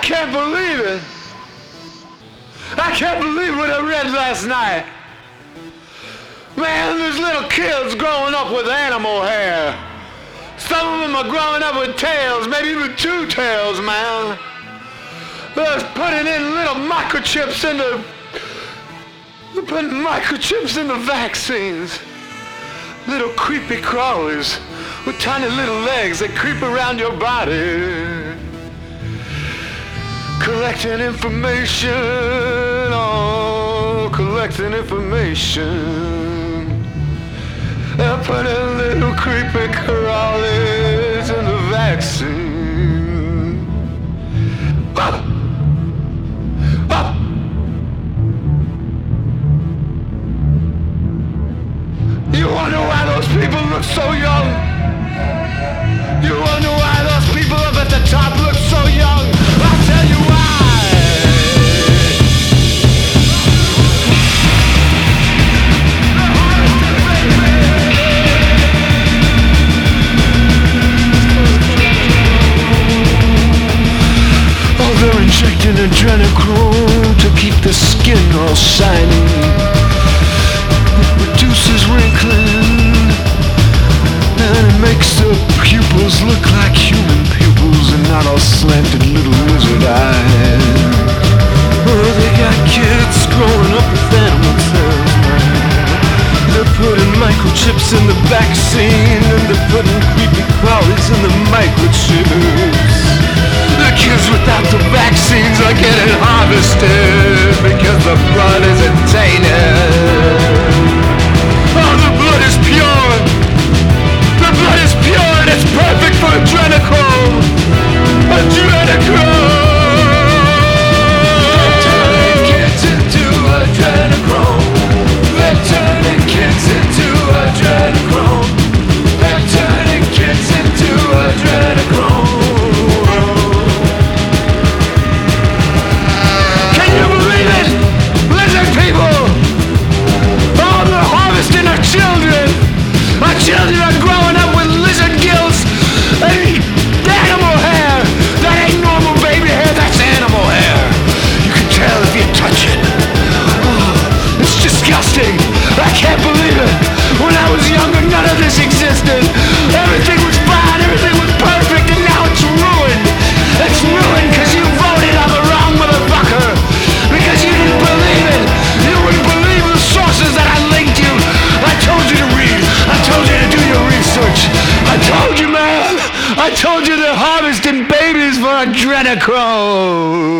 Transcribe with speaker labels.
Speaker 1: can't believe it. I can't believe what I read last night. Man, there's little kids growing up with animal hair. Some of them are growing up with tails, maybe even two tails, man. They're putting in little microchips into... They're putting microchips into vaccines. Little creepy crawlers with tiny little legs that creep around your body. Collecting information, oh, collecting information. They're putting little creepy crawlers in the vaccine. Ah! Ah! You wonder why those people look so young? You wonder why those people up at the top look so young? I'll tell you why. Oh, they're injecting adrenochrome to keep the skin all shiny. It reduces wrinkling, and it makes the pupils look like human pupils and not all slanted little lizard eyes. Oh, they got kids growing up with animal cells, man. They're putting microchips in the vaccine, and they're putting creepy crawlies in the microchips. The kids without the vaccines are getting harvested because the blood isn't tainted. Oh, the blood is pure. The blood is pure and it's perfect for adrenochrome. Adrenochrome. They're turning kids into adrenochrome. They're turning kids into adrenochrome. They're turning kids into adrenochrome. Can you believe it? Lizard people! Oh, they're harvesting our children! Our children are growing up with lizard gills and animal hair! That ain't normal baby hair, that's animal hair! You can tell if you touch it. Oh, it's disgusting! I can't believe it! When I was younger, none of this existed! Everything was fine, everything was perfect, and now it's ruined! It's ruined because you voted on the wrong motherfucker! Because you didn't believe it! You wouldn't believe the sources that I linked you! I told you to read! I told you to do your research! I told you, man! I told you they're harvesting babies for adrenochrome!